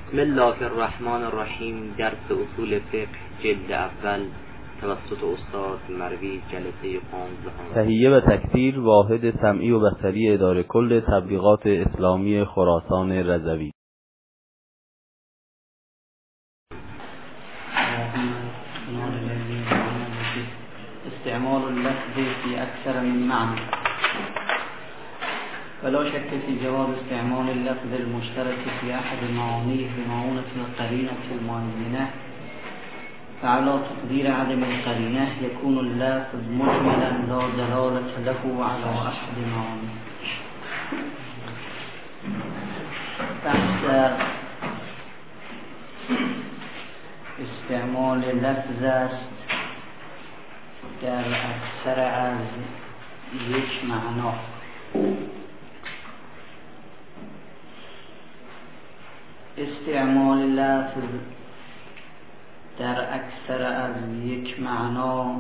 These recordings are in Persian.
بسم الله الرحمن الرحیم. درس اصول فقه جلد اول توسط استاد مروی، جلسه 15. تهیه و تکثیر واحد سمعی و بصری اداره کل تبلیغات اسلامی خراسان رضوی. استعمال اللفظ في أكثر من معنى، ولا شك في جواز استعمال اللفظ المشترك في أحد معانيه بمعونة القرينة المعينة، فعلى تقدير عدم القرينة يكون اللفظ مجملا لا دلالة له على أحد معانيه. بحث استعمال لفظ است در اکثر از یک معنا. استعمال لفظ در اکثر از یک معنا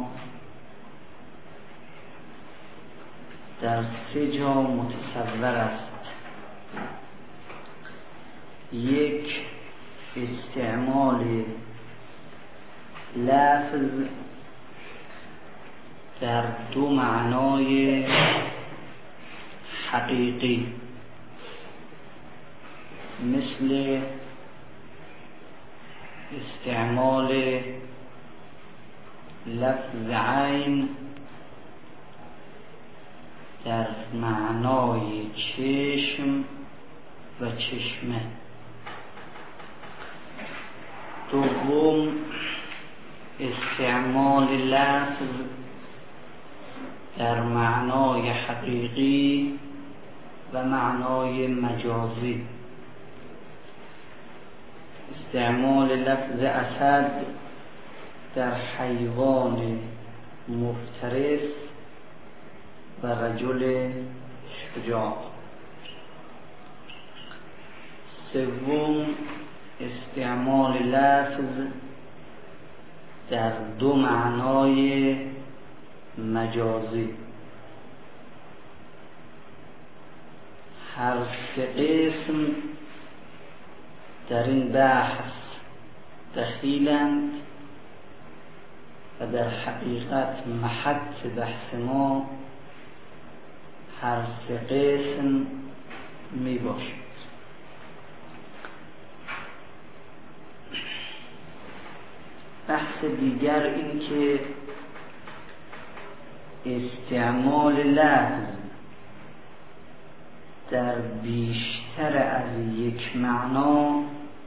در سه جا متصور است. یک، استعمال لفظ در دو معنای حقیقی، مثل استعمال لفظ عین در معنای چشم و چشمه. دوم، استعمال لفظ در معنای حقیقی و معنای مجازی. استعمال لفظ اسد در حیوان مفترس و رجل شجاع. سوم، استعمال لفظ در دو معنای مجازی. هر سه قسم در این بحث دخیلند و در حقیقت محط بحث ما هر سه قسم می باشد. بحث دیگر این که استعمال لفظ در بیشتر از یک معنا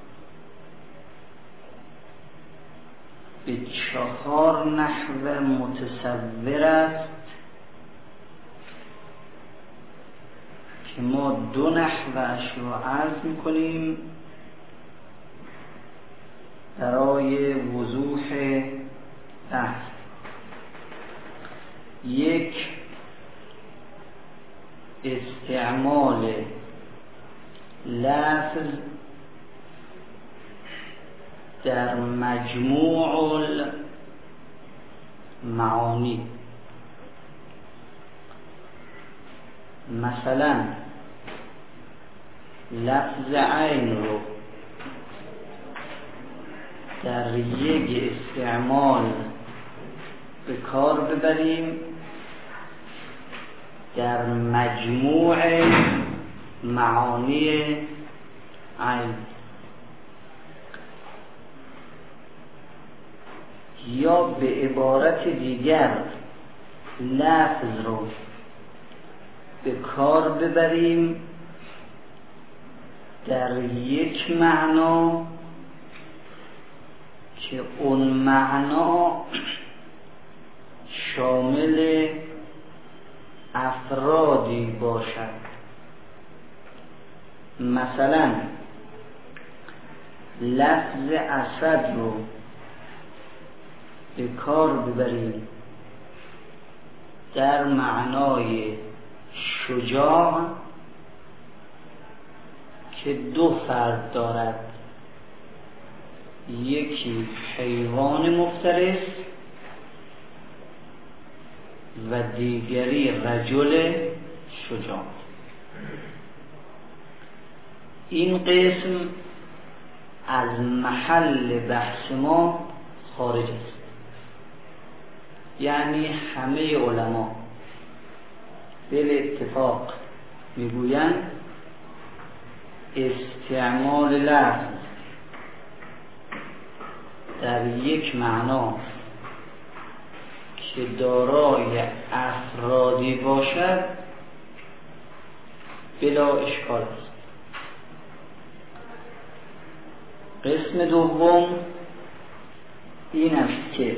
به 4 نحو متصور است که ما 2 نحوش رو عرض می‌کنیم برای وضوح بحث. یک، استعمال لفظ در مجموع المعانی، مثلا لفظ عین رو در یک استعمال به کار ببریم در مجموع معانی عین، یا به عبارت دیگر لفظ رو به کار ببریم در یک معنا که اون معنا شامل افرادی باشد. مثلا لفظ اسد رو به کار ببریم در معنای شجاع که 2 فرد دارد، یکی حیوان مفترس و دیگری رجل شجاع. این قسم از محل بحث ما خارج است. یعنی همه علما به اتفاق میگویند استعمال لفظ در یک معنا که دارای افرادی باشد بلا اشکال است. قسم دوم این است که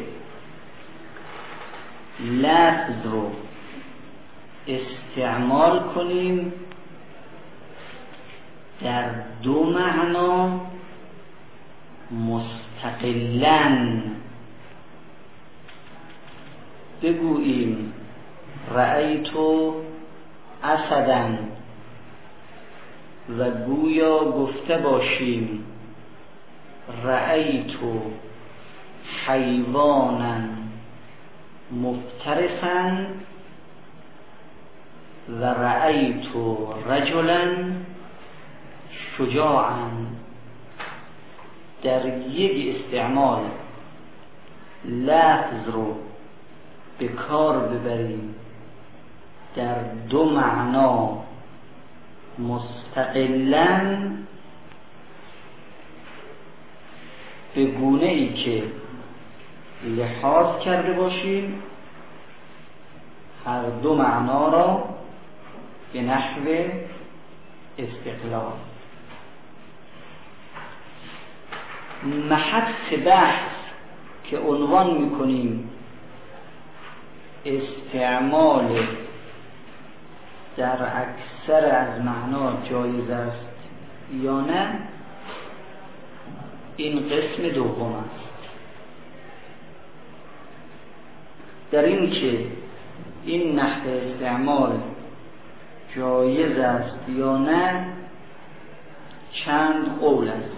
لفظ رو استعمال کنیم در دو معنا مستقلاً. بگوییم رأیت اسداً و گویا گفته باشیم رأیت حیوانا مفترسا و رأیت رجلا شجاعا. در یک استعمال لفظ رو به کار ببریم در دو معنا مستقلاً به گونه ای که لحاظ کرده باشیم هر دو معنا را به نحو استقلال. محط بحث که عنوان میکنیم استعمال در اکثر از معنا جایز است یا نه، این قسم دوم است. در این که این نحو استعمال جایز است یا نه چند قول است.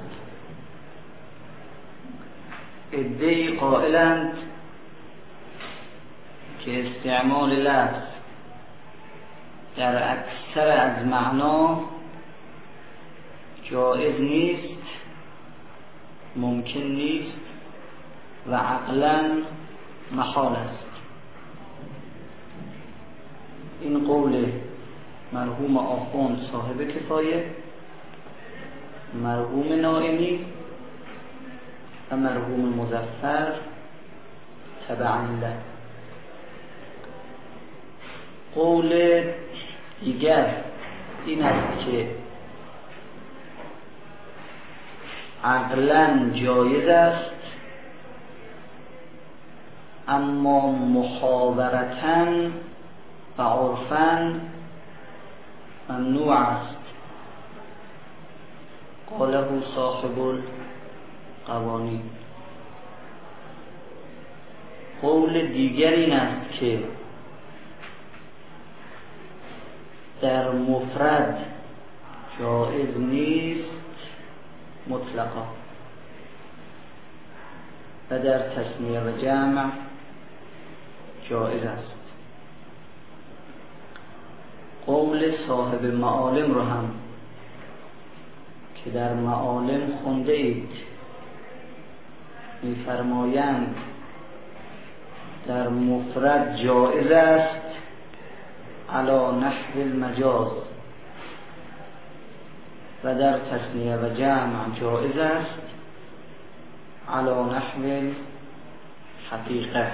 عده‌ای قائلند که استعمال لفظ در اکثر از معنا جایز نیست، ممکن نیست و عقلاً محال است. این قول مرحوم آخوند صاحب کفایه، مرحوم نائمی و مرحوم مظفر تبعاً له. قول دیگر این است که عقلاً جایز است اما محاورتاً و عرفاً ممنوع است. قاله صاحب القوانین. قول دیگر این است که در مفرد جایز نیست مطلقا و در تثنیه و جمع جایز است. قول صاحب معالم رو هم که در معالم خونده اید می‌فرمایند در مفرد جایز است علی نحو المجاز و در تثنیه و جمع جایز است علی نحو حقیقه.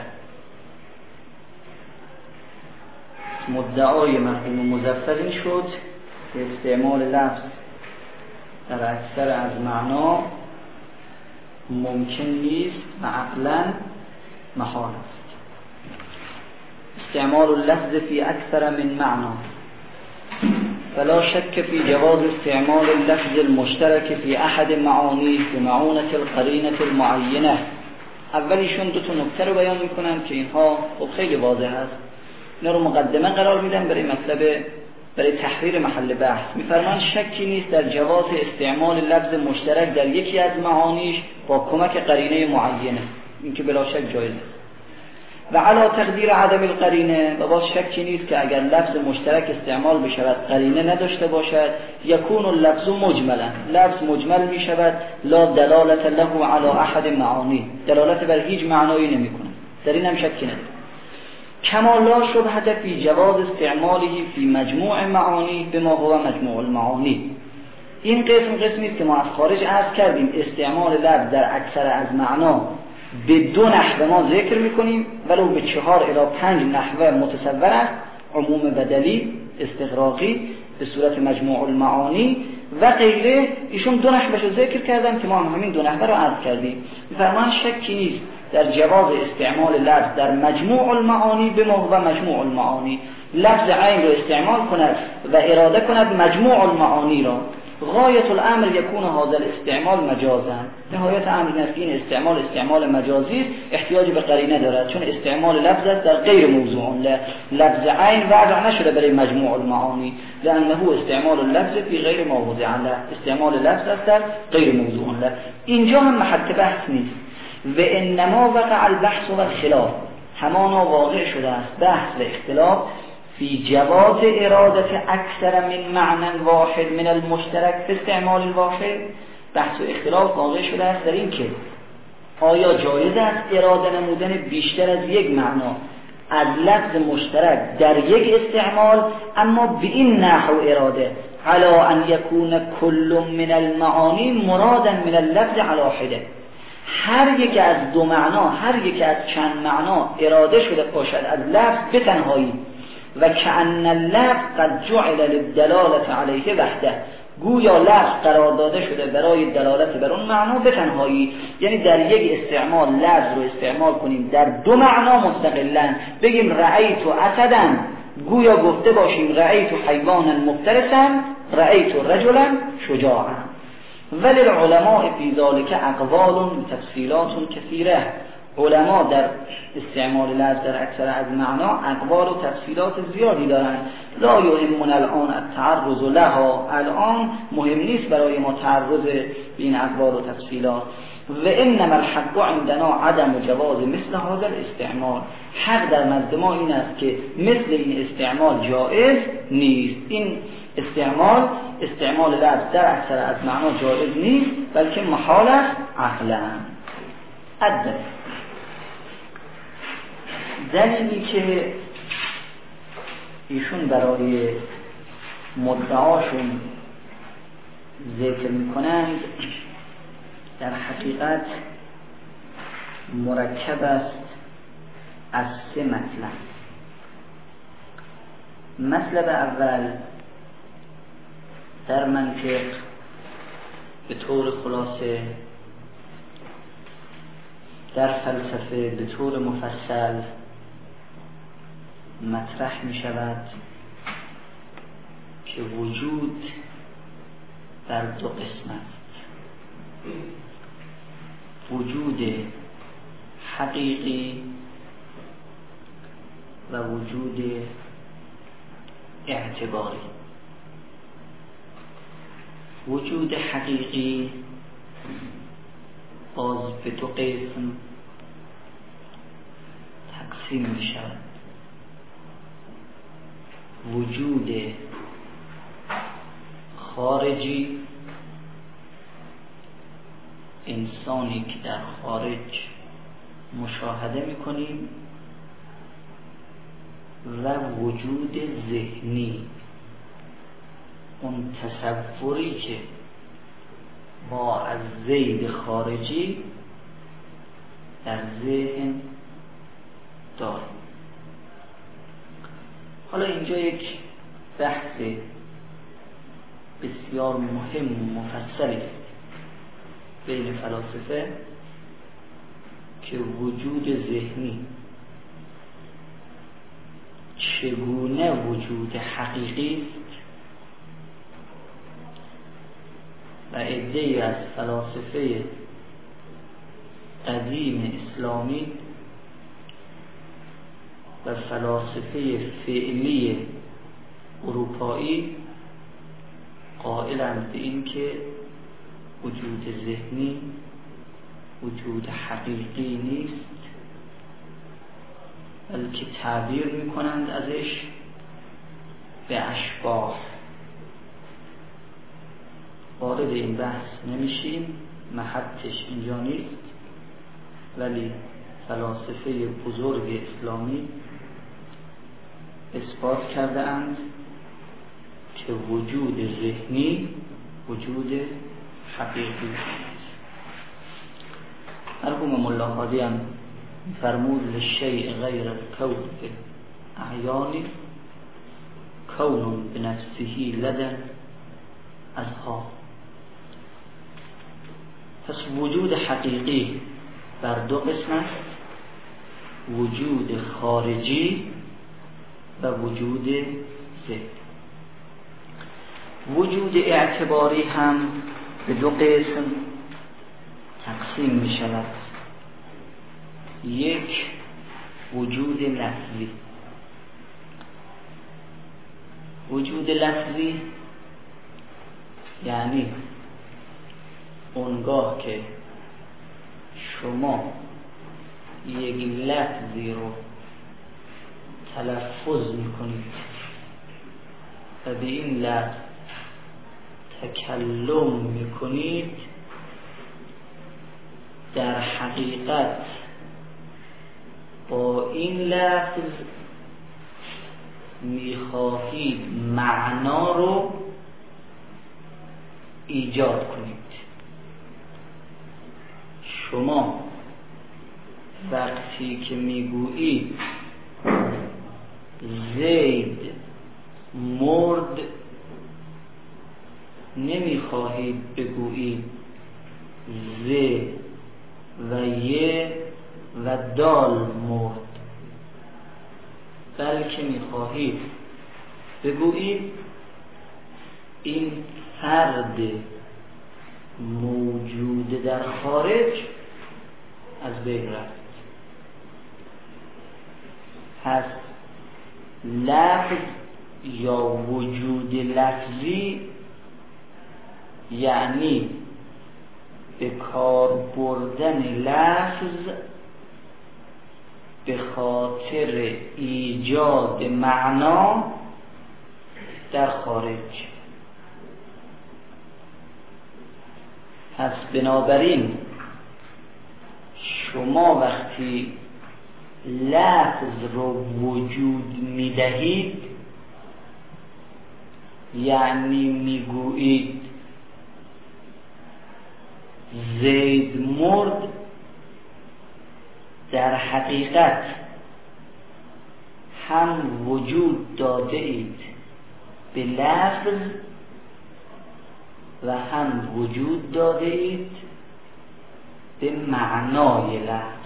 مدعای مرحوم مظفر این شد که استعمال لفظ در اکثر از معنا ممکن نیست و عقلاً محال است. استعمال اللفظ فی اکثر من معنا فلا شک فی جواز استعمال اللفظ المشترک فی احد معانیه بمعونة القرینة المعینه. اولیشون دو تا نکته رو بیان میکنن که اینها خب خیلی واضح است. اینا رو مقدمه قرار میدن برای مطلب، برای تحریر محل بحث. میفرمان شکی نیست در جواز استعمال لفظ مشترک در یکی از معانیش با کمک قرینه معینه، این که بلا شک جایز است. و علی تقدیر عدم القرینه، و باز شکی نیست که اگر لفظ مشترک استعمال بشود قرینه نداشته باشد، یکون اللفظ مجملا، لفظ مجمل می شود، لا دلالت له علی احد معانی، دلالت بر هیچ معنایی نمی کند، در این هم شکی نداره. کما لا شبهه فی جواز استعماله فی مجموع معانی بما هو مجموع المعانی. این قسمی است که ما از خارج عرض کردیم، استعمال لفظ در اکثر از معنا به دو نحوه ما ذکر میکنیم، ولو به 4 الی 5 نحوه متصور است، عموم بدلی، استغراقی، به صورت مجموع المعانی و غیره. ایشون 2 نحوهش رو ذکر کردن که ما هم همین 2 نحوه رو عرض کردیم. فرمان شکی نیست در جواز استعمال لفظ در مجموع المعانی به ما هو مجموع المعانی، لفظ عین رو استعمال کند و اراده کند مجموع المعانی را. غایت الامر یکون هذا الاستعمال مجازا، نهایت امر این است که این استعمال مجازی است، احتیاج به قرینه دارد، چون استعمال لفظ است در غیر موضوع له، لفظ عین وضع نشده برای مجموع المعانی، لانه استعمال اللفظ فی غیر ما وضع له، استعمال لفظ است در غیر موضوع له. اینجا هم محل بحث نیست. و انما وقع البحث و الخلاف، همانا واقع شده است بحث و اختلاف فی جواز ارادت اکثر من معنی واحد من المشترک فی استعمال الواحد. بحث و اختلاف واقع شده است در این که آیا جایز است اراده نمودن بیشتر از یک معنا از لفظ مشترک در یک استعمال، اما به این نحو اراده علی ان یکون کل من المعانی مرادا من اللفظ علی حده، هر یک از 2 معنا، هر یک از چند معنا اراده شده باشد از لفظ به تنهایی، و کأن اللفظ قد جعل للدلالة علیه وحده، گویا لفظ قرار داده شده برای دلالت بر اون معنا به تنهایی. یعنی در یک استعمال لفظ رو استعمال کنیم در 2 معنا مستقلا، بگیم رأیت اسدا، گویا گفته باشیم رأیت حیوانا مفترسا، رأیت رجلا شجاعا. ولی العلماء فی ذلک اقوال و تفصیلات کثیره، علما در استعمال لفظ در اکثر از معنا اقوال و تفصیلات زیادی دارند. لا یهمنا الان التعرض لها، الان مهم نیست برای ما تعرض به این اقوال و تفصیلات. و انما الحق عندنا عدم جواز مثل هذا الاستعمال، حق در نزد ما این است که مثل این استعمال جائز نیست. این استعمال لفظ در اکثر از معنا جائز نیست، بلکه محال است عقلا. دلیلی که ایشون برای مدعاشون ذکر میکنند در حقیقت مرکب است از 3 مطلب. مطلب اول در منطق به طور خلاصه، در فلسفه به طور مفصل مطرح می شود که وجود در 2 قسم است: وجود حقیقی و وجود اعتباری. وجود حقیقی باز به 2 قسم تقسیم می شود: وجود خارجی، انسانی که در خارج مشاهده می کنیم، و وجود ذهنی، اون تصوری که ما از ذهن خارجی در ذهن داریم. حالا اینجا یک بحث بسیار مهم و مفصلی بین فلاسفه که وجود ذهنی چگونه وجود حقیقی است، و عده‌ای از فلاسفه قدیم اسلامی و فلاسفه فعلی اروپایی قائلند به این که وجود ذهنی وجود حقیقی نیست، بلکه تعبیر میکنند ازش به اشباح. وارد این بحث نمیشیم، محطش اینجا نیست، ولی فلاسفه بزرگ اسلامی اثبات کرده اند که وجود ذهنی وجود حقیقی است. مرحوم ملا هادی هم فرمود للشیء غیر الکون اعیانی کون بنفسه لدن ازها. پس وجود حقیقی بر دو قسم است، وجود خارجی و وجود ذهنی. وجود اعتباری هم به دو قسم تقسیم می شود. یک وجود لفظی. وجود لفظی یعنی اونگاه که شما یک لفظی رو تلفظ میکنید و به این لفظ تکلم میکنید، در حقیقت با این لفظ میخواهید معنا رو ایجاد کنید. شما وقتی که میگویید زید مرد، نمیخواهید بگویید ز و ی و دال مرد، بلکه میخواهید بگویید این فرد موجود در خارج از بین رفت. پس لفظ یا وجود لفظی یعنی به کار بردن لفظ به خاطر ایجاد معنا در خارج. پس بنابراین شما وقتی لفظ رو وجود میدهید، یعنی میگویید زید مرد، در حقیقت هم وجود داده اید به لفظ و هم وجود داده اید به معنای لفظ.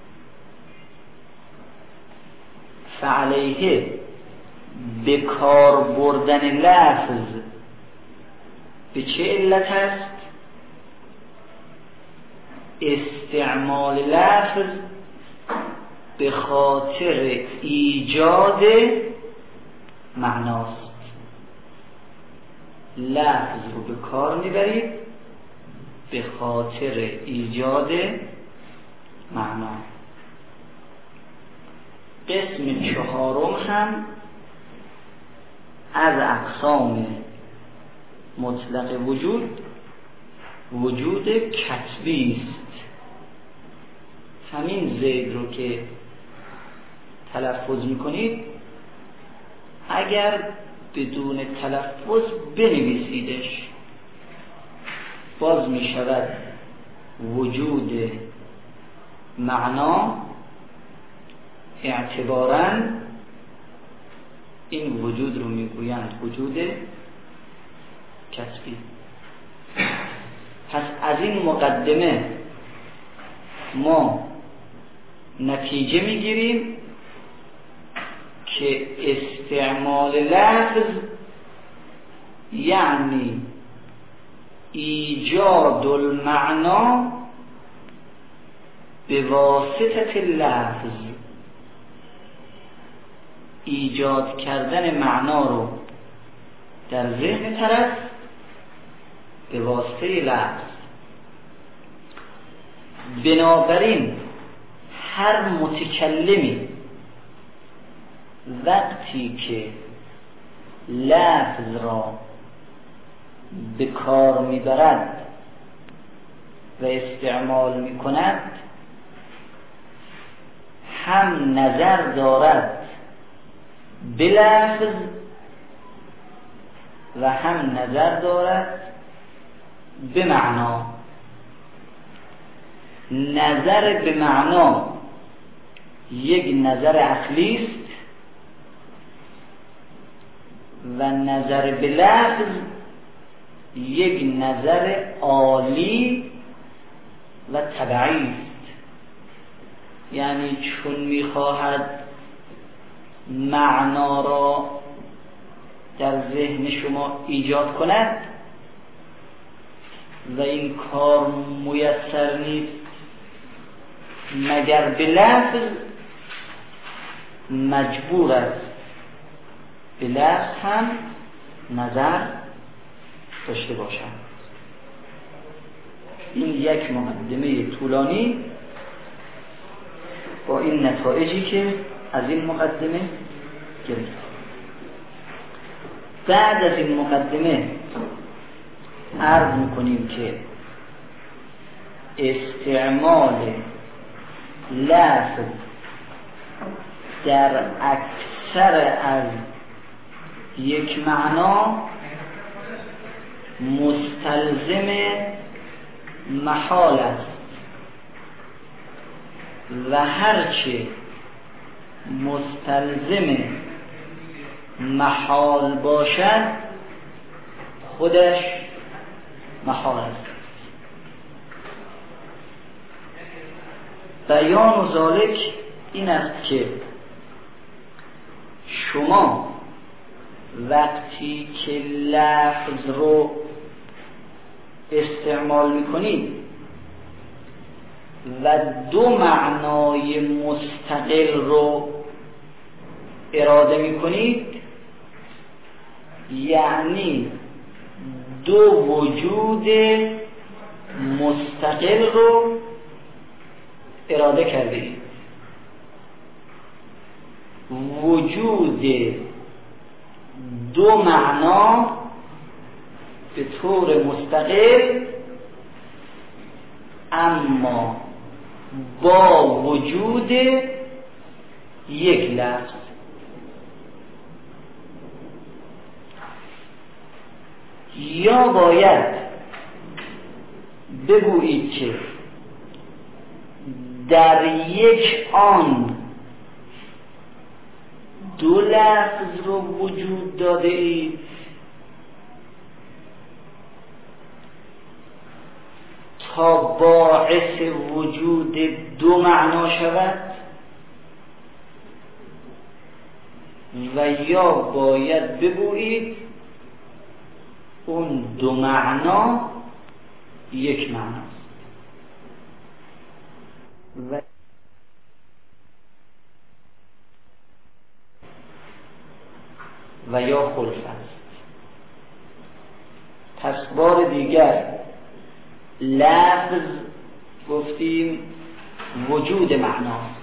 فعلیه به کار بردن لفظ به چه علت است؟ استعمال لفظ به خاطر ایجاد معناست. لفظ رو به کار میبرید به خاطر ایجاد معنا. قسم چهارم هم از اقسام مطلق وجود کتبی است. همین زید رو که تلفظ میکنید، اگر بدون تلفظ بنویسیدش، باز میشود وجود معنا. اعتباراً این وجود رو میگویند وجود کسبی. پس از این مقدمه ما نتیجه میگیریم که استعمال لفظ یعنی ایجاد المعنا به واسطه لفظ، ایجاد کردن معنا رو در ذهن طرف به واسطه لفظ. بنابراین هر متکلمی وقتی که لفظ را به کار میبرد و استعمال میکند هم نظر دارد به لفظ و هم نظر دارد به معنا. نظر به معنا یک نظر عقلی است و نظر به لفظ یک نظر عالی و طبیعی است. یعنی چون میخواهد معنا را در ذهن شما ایجاد کند و این کار میسر نیست مگر به لفظ، مجبور است به لفظ هم نظر داشته باشد. این یک مقدمه طولانی با این نتایجی که از این مقدمه گرفت. بعد از این مقدمه عرض میکنیم که استعمال لفظ در اکثر از یک معنا مستلزم محال است و هرچه مستلزم محال باشد خودش محال است. بیان و ذالک این است که شما وقتی که لفظ رو استعمال میکنید و دو معنای مستقل رو اراده میکنید، یعنی دو وجود مستقل رو اراده کردید. وجود دو معنا به طور مستقل اما با وجود یک لفظ. یا باید بگویید که در یک آن دو لفظ رو وجود داده اید تا باعث وجود دو معنا شود، و یا باید بگویید اون دو معنا یک معناست و یا خلف است. پس بار دیگر لفظ گفتیم وجود معناست.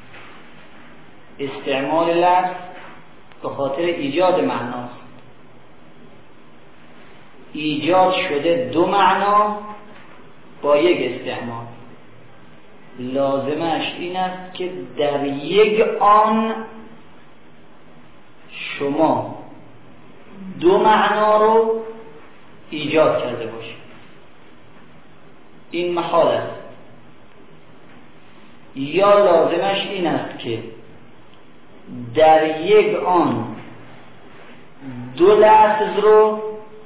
استعمال لفظ به خاطر ایجاد معناست. ایجاد شده دو معنا با یک استعمال. لازمش این است که در یک آن شما دو معنا رو ایجاد کرده باشید. این محال است. یا لازمش این است که در یک آن دو لفظ رو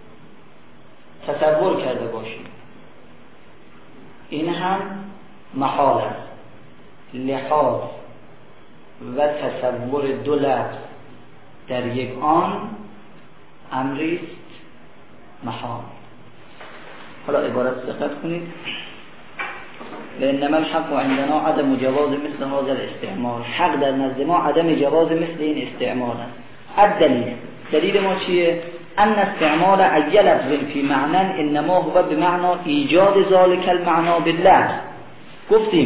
تصور کرده باشید. این هم محال است. لحاظ و تصور دو لفظ در یک آن امریست محال. حالا عبارت دقت کنید. لأنما الحق عندنا عدم جواز مثل هذا الاستعمال. حق در نزد ما عدم جواز مثل این استعمال است. الدلیل، دلیل ما چیه؟ ان استعمال ای لفظ فی معنى انما هو بمعنى ایجاد ذلك المعنى باللفظ. گفتیم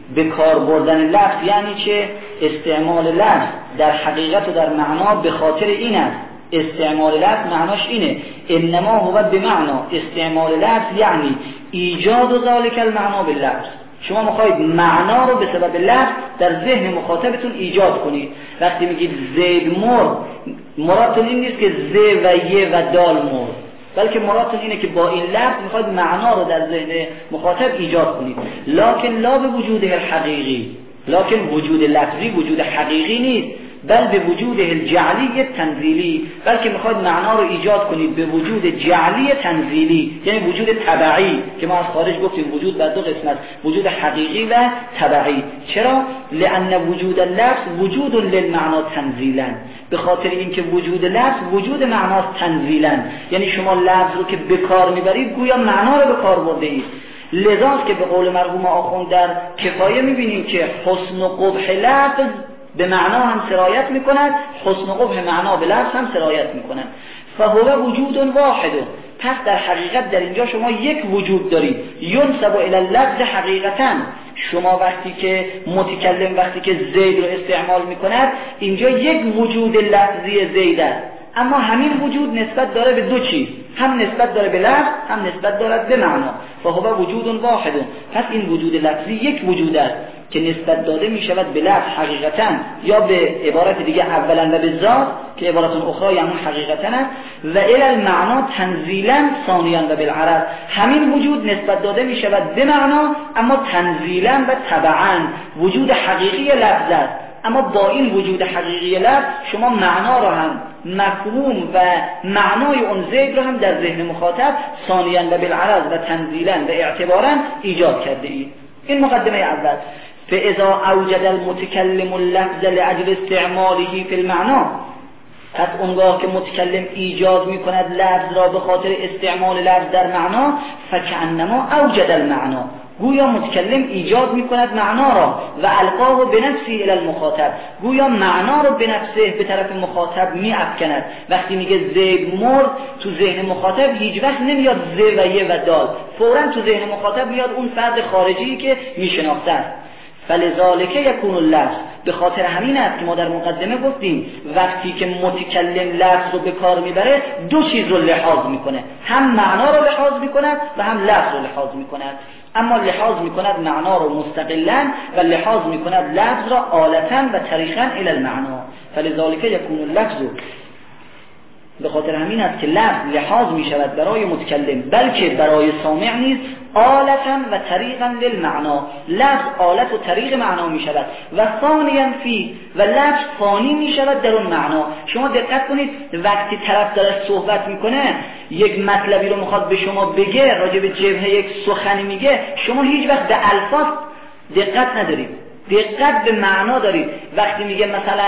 به کار بردن لفظ یعنی چه؟ استعمال لفظ در حقیقت و در معنا به خاطر این است. استعمال لفظ معناش اینه، انما هو بمعنا، استعمال لفظ یعنی ایجاد ذلک المعنا باللفظ. شما میخواید معنا رو به سبب لفظ در ذهن مخاطبتون ایجاد کنید. وقتی میگید زید مرد، مرادتون این نیست که ز و ی و دال مرد، بلکه مرادتون اینه که با این لفظ میخواید معنا رو در ذهن مخاطب ایجاد کنید. لکن لا به وجود حقیقی، لکن وجود لفظی وجود حقیقی نیست، بل به وجود الجعلی تنزیلی، بلکه میخواید معنا رو ایجاد کنید به وجود جعلی تنزیلی، یعنی وجود تبعی که ما از خارج گفتیم وجود بر دو قسم است، وجود حقیقی و تبعی. چرا؟ لأن وجود اللفظ وجود للمعنا تنزیلا، به خاطر اینکه وجود لفظ وجود معناست تنزیلا، یعنی شما لفظ رو که به کار میبرید گویا معنا رو به کار برده اید. لذاست که به قول مرحوم آخوند در کفایه میبینیم که حسن و قبح لفظ به معنا هم سرایت میکند، حسن و قبح معنا به لفظ هم سرایت میکند. فهو وجود واحد، پس در حقیقت در اینجا شما یک وجود دارید. ینسب الی اللفظ حقیقتا، شما وقتی که متکلم وقتی که زید رو استعمال میکند اینجا یک وجود لفظی زید است، اما همین وجود نسبت داره به دو چیز، هم نسبت داره به لفظ هم نسبت دارد به معنا. فهو وجود واحد، پس این وجود لفظی یک وجود است که نسبت داده می شود به لفظ حقیقتا، یا به عبارت دیگه اولا و به ذات که عبارت اخرى یعنی حقیقتا است، و الی المعنا تنزیلا ثانیا و بالعرض، همین وجود نسبت داده می شود به معنا اما تنزیلا و تبعا وجود حقیقی لفظ است. اما با این وجود حقیقی لفظ شما معنا رو هم، مفهوم و معنای اون زید رو هم در ذهن مخاطب ثانیا و بالعرض و تنزیلا و اعتبارا ایجاد کرده اید. این مقدمه اول. فاذا اوجد المتکلم اللفظ لاجل استعماله فی المعنى، پس اونگاه که متکلم ایجاد میکند لفظ را به خاطر استعمال لفظ در معنا، فکأنما اوجد المعنى، گویا متکلم ایجاد میکند معنا را و القاه بنفسه الی المخاطب، گویا معنا را به نفسه به طرف مخاطب میافکند. وقتی میگه زید مرد تو ذهن مخاطب هیچ وقت نمیاد ز و ی و دال، فوراً تو ذهن مخاطب میاد اون فرد خارجی که میشناخته است. فلذالک یکون اللفظ، به خاطر همین است که ما در مقدمه گفتیم وقتی که متکلم لفظ رو به کار میبره دو چیز رو لحاظ میکنه، هم معنا رو لحاظ میکند و هم لفظ رو لحاظ میکند. اما لحاظ میکند معنا رو مستقلا و لحاظ میکند لفظ را آلتا و طریقا الی المعنا. فلذالک یکون اللفظ، به خاطر همین است که لفظ لحاظ می شود برای متکلم بلکه برای سامع نیز آلتا و طریقا للمعنا، لفظ آلت و طریق معنا می شود و ثانیا فی، و لفظ ثانی می شود در اون معنا. شما دقت کنید وقتی طرف داره صحبت میکنه یک مطلبی رو میخواد به شما بگه، راجع به جبهه یک سخنی میگه، شما هیچ وقت به الفاظ دقت ندارید، دقت به معنا دارید. وقتی میگه مثلا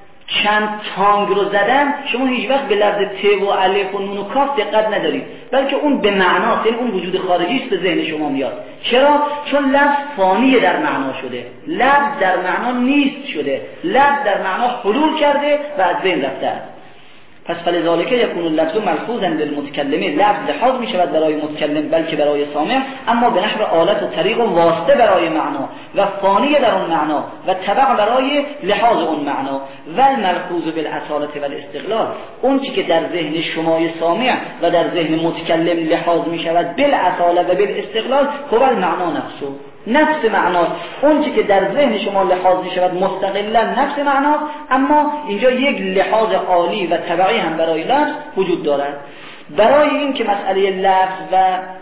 چند تانگ رو زدن، شما هیچ وقت به لفظ ت و الف و نون و کاف دقت ندارید، بلکه اون به معنا، یعنی اون وجود خارجی است به ذهن شما میاد. چرا؟ چون لفظ فانی در معنا شده، لفظ در معنا نیست شده، لفظ در معنا حلول کرده و از بین رفته است. پس فلذالک یکون اللفظ ملفوظا للمتکلم، لفظ لحاظ می شود برای متکلم بلکه برای سامع، اما به نحو آلت و طریق و واسطه برای معنا و فانی در اون معنا و تبع برای لحاظ اون معنا. و الملفوظ بالاصالة والاستقلال، اون چی که در ذهن شمای سامع و در ذهن متکلم لحاظ می شود بالاصالة و بالاستقلال هو المعنا نفسه، نفس معناست. اون چی که در ذهن شما لحاظ می شود مستقلا نفس معناست، اما اینجا یک لحاظ عالی و تبعی هم برای لفظ وجود دارد. برای این که مسئله لفظ و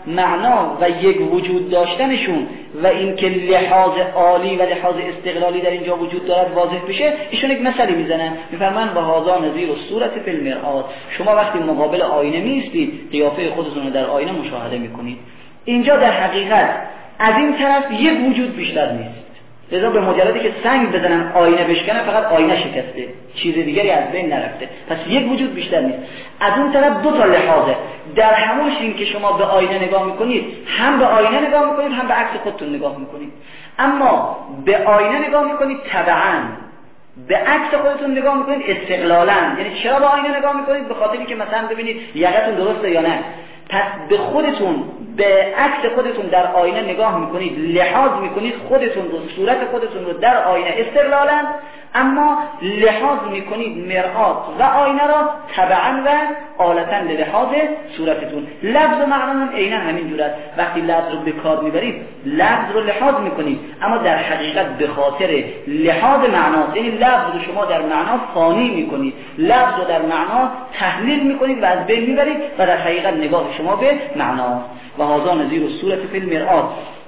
معنا و یک وجود داشتنشون و این که لحاظ عالی و لحاظ استقلالی در اینجا وجود دارد واضح بشه، ایشون یک مثالی میزنن، میفرمان و هذا نظیر الصورة فی المرآة، شما وقتی مقابل آینه میستید قیافه خودتون رو در آینه مشاهده میکنید. اینجا در حقیقت از این طرف یک وجود بیشتر نیست، لذا به مجردی که سنگ بزنن آینه بشکنن فقط آینه شکسته، چیز دیگری از بین نرفته، پس یک وجود بیشتر نیست. از اون طرف دو تا لحاظه، در همونش این که شما به آینه نگاه میکنید، هم به آینه نگاه میکنید هم به عکس خودتون نگاه میکنید، اما به آینه نگاه میکنید تبعاً، به عکس خودتون نگاه میکنید استقلالاً. یعنی چرا به آینه نگاه میکنید؟ به خاطر اینکه مثلا ببینید یقتون درسته یا نه. پس به خودتون، به عکس خودتون در آینه نگاه میکنید، لحاظ میکنید خودتون رو، صورت خودتون رو در آینه استقلالا، اما لحاظ میکنید مرآت و آینه را تبعا و آلتا للحاظ صورتتون. لفظ و معنا هم عیناً همین جور است. وقتی لفظ رو به کار میبرید لفظ رو لحاظ میکنید، اما در حقیقت به خاطر لحاظ معناست. یعنی لفظ رو شما در معنا فانی میکنید، لفظ رو در معنا تحلیل میکنید و از بین میبرید و در حقیقت نگاه شما به معناست. و هذا نظیر الصورت فی المرآت.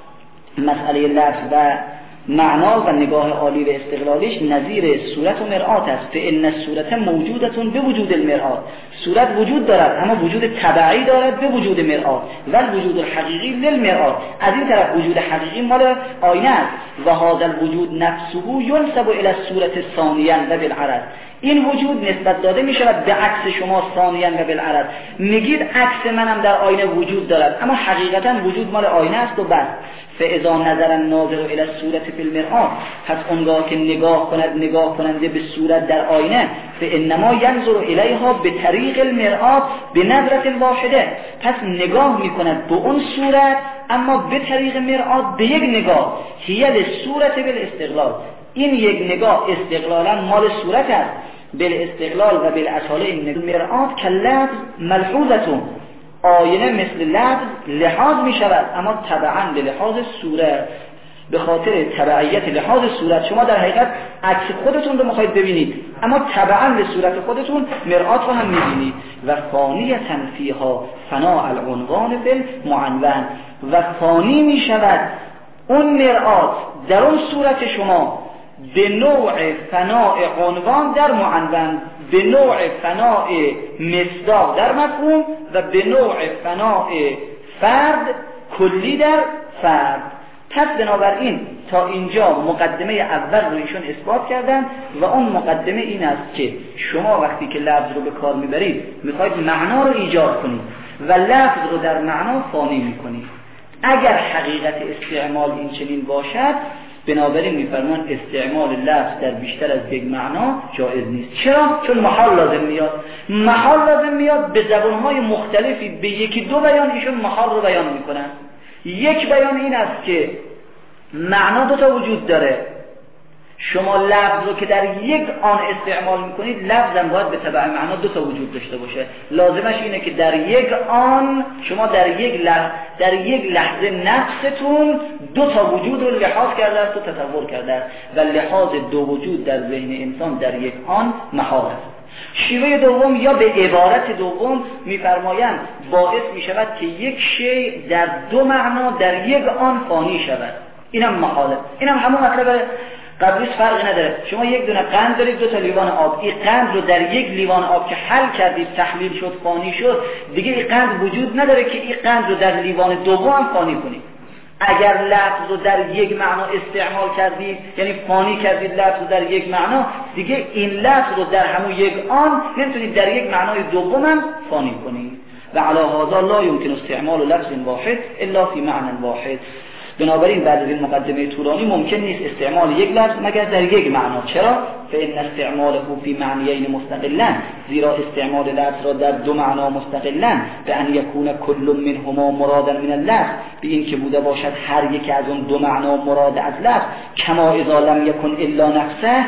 مسئله لفظ و معنا و نگاه عالی و استقلالیش نظیر صورت و مرآت است. فإن الصورت موجودتون به وجود المرآت. صورت وجود دارد اما وجود تبعی دارد به وجود مرآت و الوجود الحقیقی للمرآت. از این طرف وجود حقیقی مال آینه است. و هذا الوجود نفسه ينسب الى الصورت ثانیا و بالعرض. این وجود نسبت داده می شود به عکس شما ثانیا و بالعرض. میگید عکس منم در آینه وجود دارد اما حقیقتا وجود مال آینه است و بس. فاذا نظر الناظر الى الصورت فی المرآت، پس اونگاه که نگاه کننده به صورت در آینه، فانما ینظر الیها بطریق المرآت بنظرة واحده، پس نگاه میکند به اون صورت اما به طریق مرآت به یک نگاه. هی للصورت بالاستقلال، این یک نگاه استقلالا مال صورت است. بالاستقلال و بالاصاله این مرآت کاللفظ ملحوظتون، آینه مثل لفظ لحاظ می شود اما تبعا به لحاظ صورت، به خاطر تبعیت لحاظ صورت شما در حقیقت عکس خودتون رو میخواید ببینید اما تبعا به صورت خودتون مرآت رو هم میبینید. و فانیة فیها فناء العنوان فی المعنون، و فانی می شود اون مرآت در اون صورت شما به نوع فناء عنوان در معنون، به نوع فناء مصداق در مفهوم و به نوع فناء فرد کلی در فرد. پس بنابراین تا اینجا مقدمه اول رو ایشون اثبات کردن و اون مقدمه این است که شما وقتی که لفظ رو به کار میبرید میخواید معنا رو ایجاد کنید و لفظ رو در معنا فانی میکنید. اگر حقیقت استعمال این چنین باشد بنابراین میفرمان استعمال لفظ در بیشتر از یک معنا جایز نیست. چرا؟ چون محال لازم میاد به زبانهای مختلفی به یکی دو بیان ایشون محال رو بیان میکنن. یک بیان این است که معنا دو تا وجود داره، شما لفظ رو که در یک آن استعمال میکنید لفظم باید به تبع معنا دو تا وجود داشته باشه. لازمش اینه که در یک آن شما در یک لحظه نفستون دو تا وجود رو لحاظ کرده است و تصور کرده است و لحاظ دو وجود در ذهن انسان در یک آن محال است. شیوه دوم یا به عبارت دوم میفرمایند باعث میشود که یک شی در دو معنا در یک آن فانی شود. اینم محاله. اینم همون مطلب قبلیش فرقی نداره. شما یک دونه قند دارید، دو تا لیوان آب. این قند رو در یک لیوان آب که حل کردید تحلیل شد فانی شد، دیگه این قند وجود نداره که این قند رو در لیوان دوم فانی کنید. اگر لفظ رو در یک معنا استعمال کردید یعنی فانی کردید لفظ رو در یک معنا، دیگه این لفظ رو در همون یک آن نمیتونید در یک معنای دوم هم فانی کنید. و علی هذا لا یمکن استعمال لفظ واحد الا فی معنی واحد. بنابراین بعد از این مقدمه طولانی ممکن نیست استعمال یک لفظ مگر در یک معنا. چرا؟ فإن استعماله فی معنیین مستقلا، زیرا استعمال لفظ را در دو معنا مستقلا به ان یکون کل منهما مرادا من اللفظ، به این که بوده باشد هر یک از اون دو معنا مراد از لفظ، کما اذا لم یکن الا نفسه،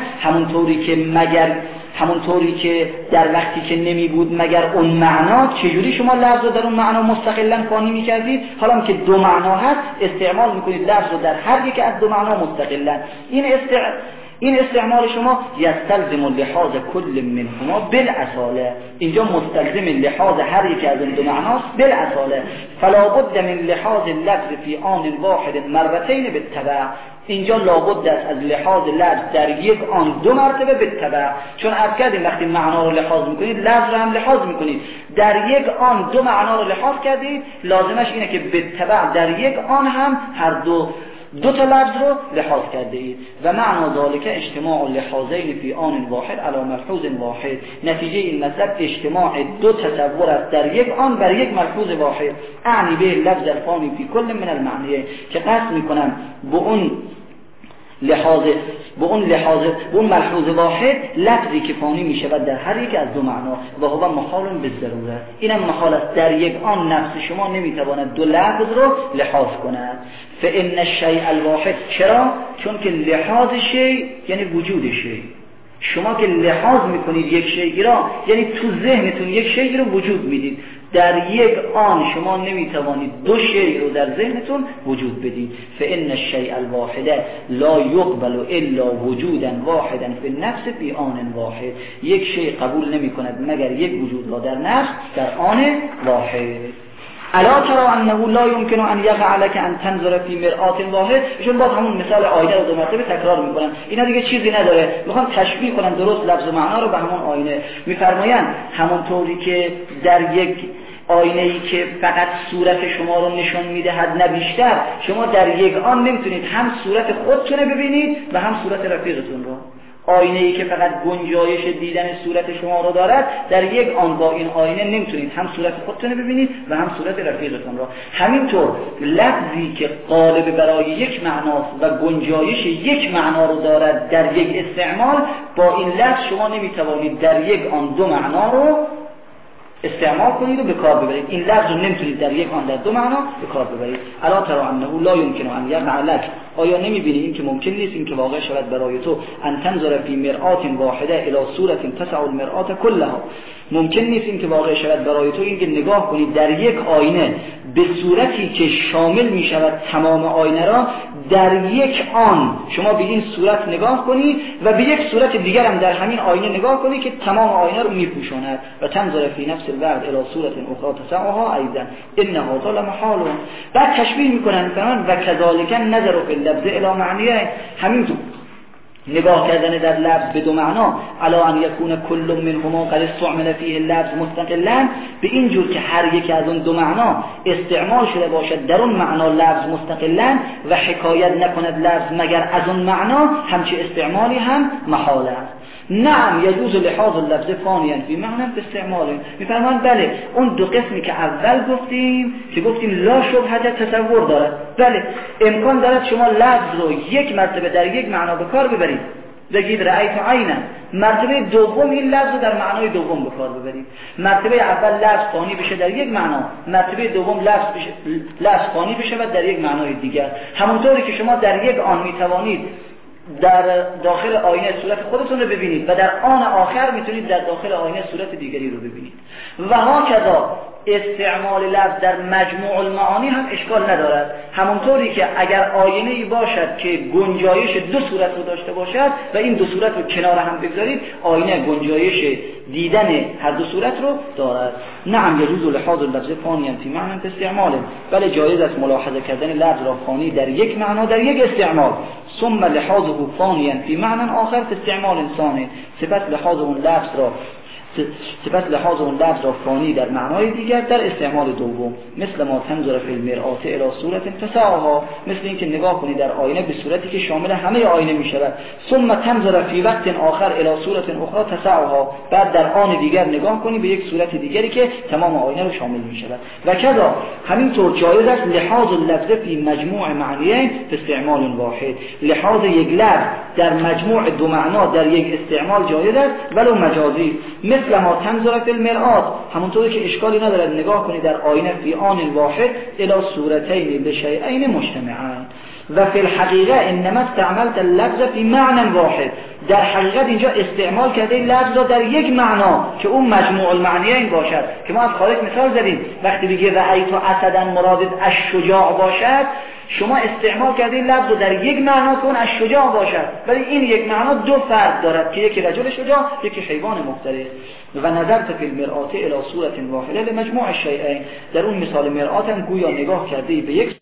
همونطوری که در وقتی که نمی بود مگر اون معنا، چجوری شما لفظ رو در اون معنا مستقلا فانی می‌کردید؟ حالا که دو معنا هست استعمال می‌کنید لفظ رو در هر یک از دو معنا مستقلا. این استعمال شما یستلزم لحاظ کل منهما بالاصاله، اینجا مستلزم لحاظ هر یک از این دو معناست بالاصاله. فلا بد من لحاظ اللفظ فی آن واحد مرتين بالتبع، اینجا لابد است از لحاظ لفظ در یک آن دو مرتبه بالتبع، چون عرض کردیم وقتی معنا رو لحاظ میکنید لفظ رو هم لحاظ میکنید. در یک آن دو معنا رو لحاظ کردید، لازمش اینه که بالتبع در یک آن هم هر دو تا لفظ رو لحاظ کرده اید. و معنا ذالک اجتماع لحاظین فی آن واحد علی ملحوظ واحد، نتیجه این مطلب اجتماع دو تصور است در یک آن بر یک ملحوظ واحد. اعنی به لفظ الفانی فی کل من المعنیین، که قصد میکنم به اون لحاظ به اون ملحوظ واحد لفظی که فانی می شود در هر یک از دو معنا و هو محال بالضروره. اینم محال است در یک آن نفس شما نمیتواند دو لفظ رو لحاظ کند. فان الشیء الواحد، چرا؟ چون که لحاظ شیء یعنی وجود شیء. شما که لحاظ میکنید یک شیء را یعنی تو ذهنتون یک شیء رو وجود میدید. در یک آن شما نمیتوانید دو شیء رو در ذهنتون وجود بدید. فان الشیء الواحد لا يقبل الا وجودا واحدا في النفس في آن واحد. یک شیء قبول نمیکند مگر یک وجود را در نفس در آن واحد. الا ترى انه لا يمكن ان يقع لك ان تنظر في مرآة واحد. ایشون باز همون مثال آینه رو دو مرتبه تکرار میکنن. اینا دیگه چیزی نداره، میخوان تشبیه کنن درست لفظ و معنا رو به همون آینه. میفرمایند همونطوری که در یک آینه‌ای که فقط صورت شما رو نشون میدهد نه بیشتر، شما در یک آن نمیتونید هم صورت خودتون رو ببینید و هم صورت رفیقتون رو. آینه‌ای که فقط گنجایش دیدن صورت شما رو دارد، در یک آن با این آینه نمیتونید هم صورت خودتون رو ببینید و هم صورت رفیقتون رو. همینطور لفظی که قالب برای یک معنا و گنجایش یک معنا رو دارد در یک استعمال، با این لفظ شما نمیتوانید در یک آن دو معنا رو استعمال کنید و به کار ببرید. این لفظ رو نمیتونید در یک آن در دو معنا به کار ببرید. الا ترى انه لا يمكن ان يقع لك، آیا نمیبینی این که ممکن نیست این که واقع شود برای تو ان تنظر فی مرآة واحده الى صورة تسع المرآة كلها، ممکن نیست این که واقع شود برای تو این که نگاه کنید در یک آینه به صورتی که شامل می شود تمام آینه را، در یک آن شما به این صورت نگاه کنید و به یک صورت دیگر هم در همین آینه نگاه کنید که تمام آینه رو میپوشاند. و تنظر فی نفس الوقت الى صورت اخرى تسعها ایضا ان هذا لمحال. بعد تشبیه میکنن فرمان و کذالک نظر فی اللفظ الى معنیه، همینطور نگاه کردن در لفظ به دو معنا، علا ان یکون کل منهما قد استعمل فیه اللفظ مستقلا، به این جور که هر یک از اون دو معنا استعمال شده باشد در اون معنا لفظ مستقلا و حکایت نکند لفظ مگر از اون معنا، همچه استعمالی هم محال است. نعم یجوز لحاظ اللفظ فانیا فی معنی استعمال. میفرمایند بله اون دو قسمی که اول گفتیم که گفتیم لا شبهه تصور دارد، بله امکان دارد شما لفظ رو یک مرتبه در یک معنا به کار ببرید، بگید رأیت عینا، مرتبه دوم این لفظ رو در معنای دوم به کار ببرید. مرتبه اول لفظ فانی بشه در یک معنا، مرتبه دوم لفظ فانی بشه و در یک معنای دیگر. همونطوری که شما در یک آن میتوانید در داخل آینه صورت خودتون رو ببینید و در آن آخر میتونید در داخل آینه صورت دیگری رو ببینید. و هکذا استعمال لفظ در مجموع المعانی هم اشکال ندارد. همونطوری که اگر آینه‌ای باشد که گنجایش دو صورت رو داشته باشد و این دو صورت رو کنار هم بگذارید، آینه گنجایش دیدن هر دو صورت رو دارد. نعم یجوز لحاظ اللفظ فانیا فی معنی استعمال، بله جایز است ملاحظه کردن لفظ را فانی در یک معنا در یک استعمال. ثم لحاظه فانیا فی معنی آخر فی استعمال ثانی، سپس لحاظ اون لفظ را فانی در معنای دیگر در استعمال دوم. مثل ما تنظر فی المرآة الی صورت تسعها، مثل اینکه نگاه کنی در آینه به صورتی که شامل همه آینه می شود. ثم تنظر فی وقت آخر الی صورت اخرى تسعها، بعد در آن دیگر نگاه کنی به یک صورت دیگری که تمام آینه رو شامل می شود. و کذا همینطور جایز است لحاظ اللفظ فی مجموع معنیین فی استعمال واحد، لحاظ یک لفظ در مجموع دو معنا در یک استعمال جایز است ولو مجازی. مثل ما تنظر فی المرآة، همونطوری که اشکالی ندارد نگاه کنی در آینه فی آن واحد الی صورتین بشیئین مجتمعین. و فی الحقیقه انما استعملت اللفظ فی معنی واحد، در حقیقت اینجا استعمال کرده لفظ را در یک معنا که اون مجموع المعنیین باشد، که ما از خارج مثال زدیم وقتی بگی رأیت اسدا مرادت الشجاع باشد، شما استعمال کرده لفظ رو در یک معنا که اون الشجاع باشد، ولی این یک معنا دو فرد دارد که یکی رجل شجاع یکی حیوان مفترس. و نظرت فی المرآة الی صورت واحده لمجموع الشیئین، در اون مثال مرآة هم گویا نگاه کرده به یک